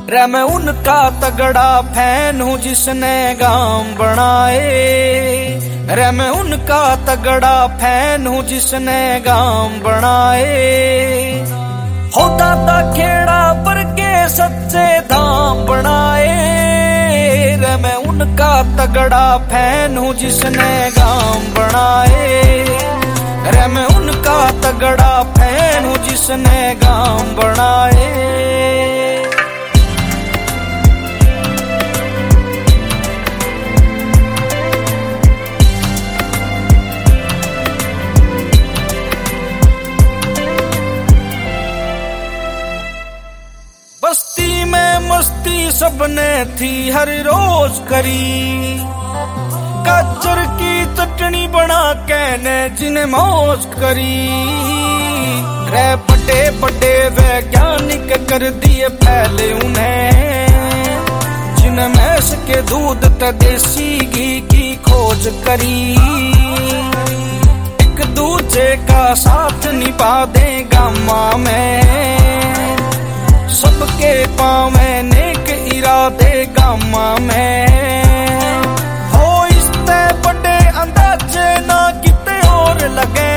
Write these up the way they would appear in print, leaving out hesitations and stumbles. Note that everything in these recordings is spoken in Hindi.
रे मैं उनका तगड़ा फैन हूँ जिसने गांव बनाए। रे मैं उनका तगड़ा फैन हूँ जिसने गांव बनाए। हो दादा खेड़ा पर के सच्चे धाम बनाए। रे मैं उनका तगड़ा फैन हूँ जिसने गांव बनाए। रे मैं उनका तगड़ा फैन हूँ जिसने गांव बनाए। बस्ती में मस्ती सबने थी हर रोज करी। गाजर की चटनी बना के ने जिन्हें मौज करी। रे बड़े बड़े वैज्ञानिक कर दिए फैले उन्हें, जिन्हें भैंस के दूध ते देसी घी की खोज करी। एक दूजे का साथ निभा दे गामा में, सबके पावे नेक इरादे गामा में। हो इसते बड़े अंदाजे ना किते और लगे,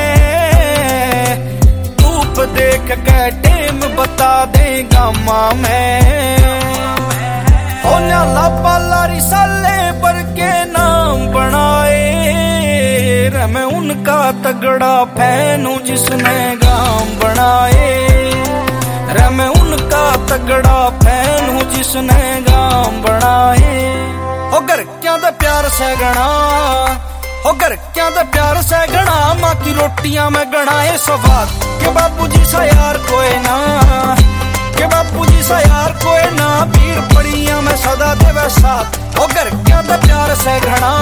धूप देख के टेम बता दे गामा में। हो न्याला पाला रिसाले पर के नाम बनाए। रे मैं उनका तगड़ा फैन हूँ जिसने गांव बनाए। रे मैं उनका तगड़ा फैन हूँ जिसने गांव बनाए। हो घर क्या दे प्यार से गणा, हो घर क्या दे प्यार से गणा। माँ की रोटियां में गणाए स्वाद के बापूजी सा यार कोई ना, के बापूजी सा यार कोई ना। पीर पड़िया में सदा देवे साथ, हो घर क्या दे प्यार से गणा।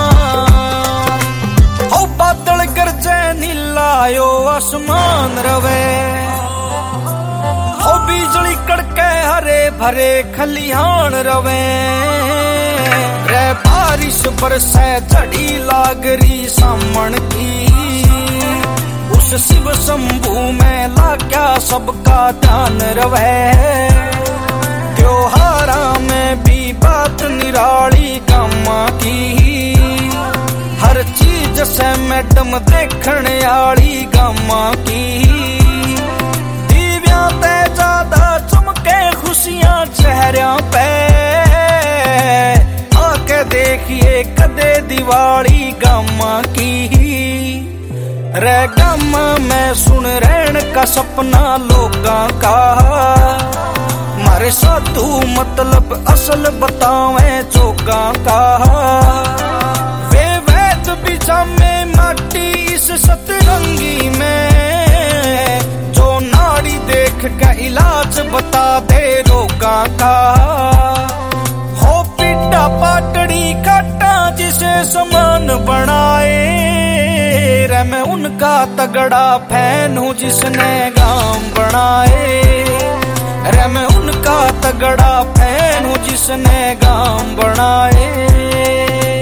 हो बादल गरजे नीलायो आसमान रवे, हो बिजली कड़के हरे भरे खलिहान रवे। रे बारिश बरसे झड़ी लागरी सामन की, उस शिव शंभू में लाग्या सबका ध्यान रवे। त्योहारा में भी बात निराली कामा की, हर चीज से मैडम देखने आली गामा की। ते ज्यादा चमके खुशियां चेहरों पे, आके देखिए कदे दिवाली गामा की। रे गामा में सुन रहन का सपना लोगां का, मारे साधु मतलब असल बतावे जोगा का। वे वैद बिजा में माटी इस सतरंगी में, देख का इलाज बता दे रोगा का। हो पिटा पाटड़ी काटा जिसे समान बनाए। रे मैं उनका तगड़ा फैन हूँ जिसने गांव बनाए। रे मैं उनका तगड़ा फैन हूँ जिसने गांव बनाए।